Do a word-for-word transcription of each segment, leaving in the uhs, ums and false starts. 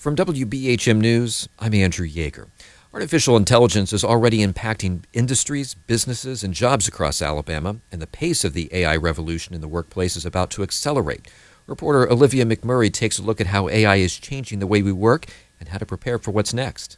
From W B H M News, I'm Andrew Yeager. Artificial intelligence is already impacting industries, businesses, and jobs across Alabama, and the pace of the A I revolution in the workplace is about to accelerate. Reporter Olivia McMurray takes a look at how A I is changing the way we work and how to prepare for what's next.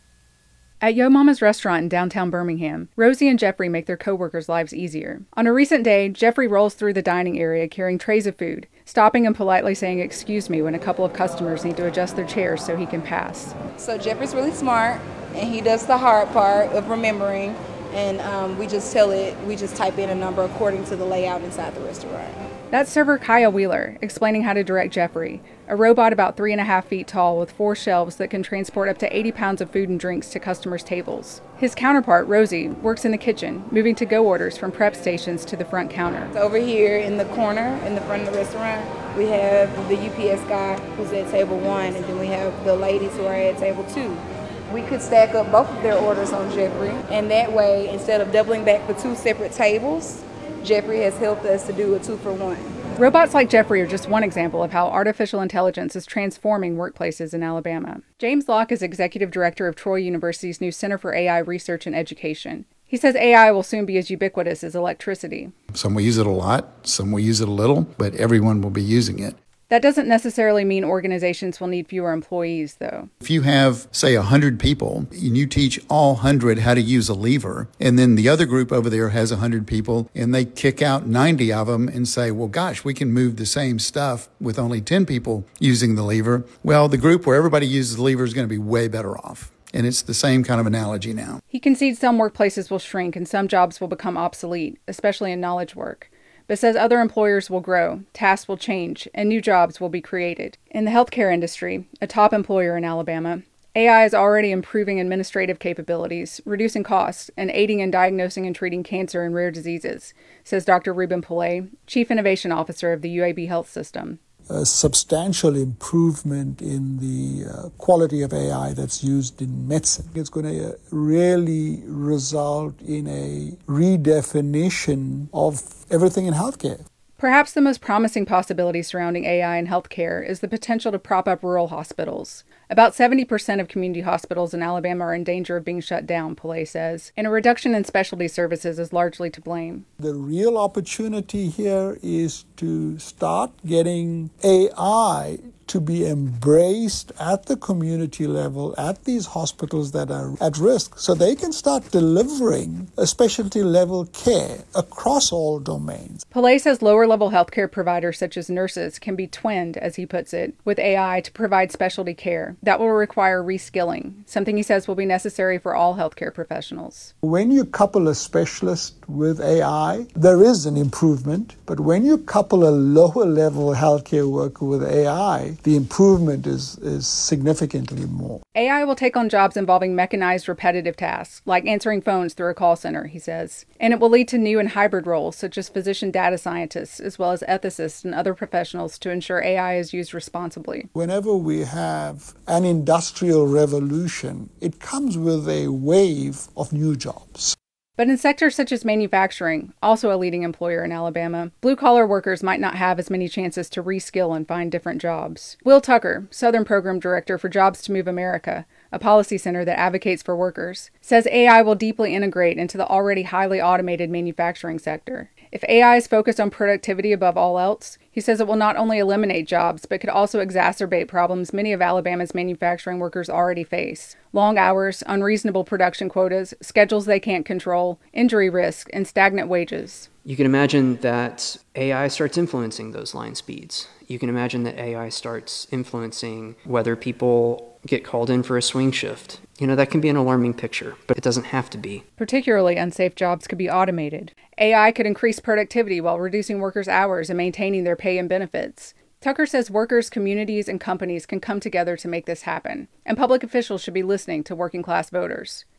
At Yo Mama's restaurant in downtown Birmingham, Rosie and Jeffrey make their coworkers' lives easier. On a recent day, Jeffrey rolls through the dining area carrying trays of food, stopping and politely saying "excuse me" when a couple of customers need to adjust their chairs so he can pass. So Jeffrey's really smart, and he does the hard part of remembering, and um, we just tell it, we just type in a number according to the layout inside the restaurant. That's server Kaya Wheeler, explaining how to direct Jeffrey, a robot about three and a half feet tall with four shelves that can transport up to eighty pounds of food and drinks to customers' tables. His counterpart, Rosie, works in the kitchen, moving to-go orders from prep stations to the front counter. Over here in the corner, in the front of the restaurant, we have the U P S guy who's at table one, and then we have the ladies who are at table two. We could stack up both of their orders on Jeffrey, and that way, instead of doubling back for two separate tables, Jeffrey has helped us to do a two for one. Robots like Jeffrey are just one example of how artificial intelligence is transforming workplaces in Alabama. James Locke is executive director of Troy University's new Center for A I Research and Education. He says A I will soon be as ubiquitous as electricity. Some will use it a lot, some will use it a little, but everyone will be using it. That doesn't necessarily mean organizations will need fewer employees, though. If you have, say, one hundred people, and you teach all one hundred how to use a lever, and then the other group over there has one hundred people, and they kick out ninety of them and say, well, gosh, we can move the same stuff with only ten people using the lever. Well, the group where everybody uses the lever is going to be way better off. And it's the same kind of analogy now. He concedes some workplaces will shrink and some jobs will become obsolete, especially in knowledge work, but says other employers will grow, tasks will change, and new jobs will be created. In the healthcare industry, a top employer in Alabama, A I is already improving administrative capabilities, reducing costs, and aiding in diagnosing and treating cancer and rare diseases, says Doctor Ruben Pillay, Chief Innovation Officer of the U A B Health System. A substantial improvement in the uh, quality of A I that's used in medicine. It's going to really result in a redefinition of everything in healthcare. Perhaps the most promising possibility surrounding A I in healthcare is the potential to prop up rural hospitals. About seventy percent of community hospitals in Alabama are in danger of being shut down, Pillay says, and a reduction in specialty services is largely to blame. The real opportunity here is to start getting A I to be embraced at the community level at these hospitals that are at risk, so they can start delivering a specialty level care across all domains. Pillay says lower level healthcare providers such as nurses can be twinned, as he puts it, with A I to provide specialty care. That will require reskilling, something he says will be necessary for all healthcare professionals. When you couple a specialist with A I, there is an improvement, but when you couple a lower level healthcare worker with A I, the improvement is, is significantly more. A I will take on jobs involving mechanized repetitive tasks, like answering phones through a call center, he says. And it will lead to new and hybrid roles, such as physician data scientists, as well as ethicists and other professionals to ensure A I is used responsibly. Whenever we have an industrial revolution, it comes with a wave of new jobs. But in sectors such as manufacturing, also a leading employer in Alabama, blue-collar workers might not have as many chances to reskill and find different jobs. Will Tucker, Southern Program Director for Jobs to Move America, a policy center that advocates for workers, says A I will deeply integrate into the already highly automated manufacturing sector. If A I is focused on productivity above all else, he says it will not only eliminate jobs, but could also exacerbate problems many of Alabama's manufacturing workers already face. Long hours, unreasonable production quotas, schedules they can't control, injury risk, and stagnant wages. You can imagine that A I starts influencing those line speeds. You can imagine that A I starts influencing whether people get called in for a swing shift. You know, that can be an alarming picture, but it doesn't have to be. Particularly unsafe jobs could be automated. A I could increase productivity while reducing workers' hours and maintaining their pay and benefits. Tucker says workers, communities, and companies can come together to make this happen, and public officials should be listening to working-class voters.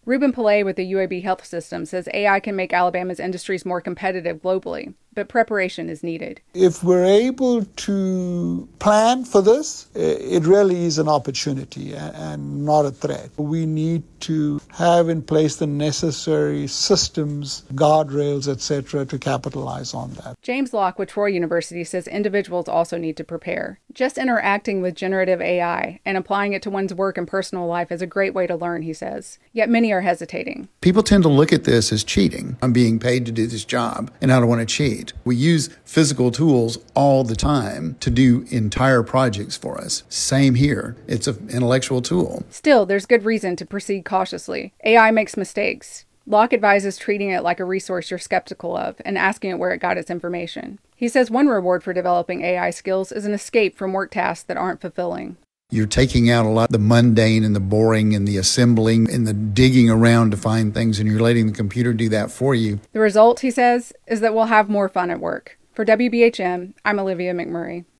Ruben Pillay with the U A B Health System says A I can make Alabama's industries more competitive globally, but preparation is needed. If we're able to plan for this, it really is an opportunity and not a threat. We need to have in place the necessary systems, guardrails, et cetera, to capitalize on that. James Locke with Troy University says individuals also need to prepare. Just interacting with generative A I and applying it to one's work and personal life is a great way to learn, he says. Yet many are hesitating. People tend to look at this as cheating. I'm being paid to do this job, and I don't want to cheat. We use physical tools all the time to do entire projects for us. Same here. It's an intellectual tool. Still, there's good reason to proceed cautiously. A I makes mistakes. Locke advises treating it like a resource you're skeptical of and asking it where it got its information. He says one reward for developing A I skills is an escape from work tasks that aren't fulfilling. You're taking out a lot of the mundane and the boring and the assembling and the digging around to find things, and you're letting the computer do that for you. The result, he says, is that we'll have more fun at work. For W B H M, I'm Olivia McMurray.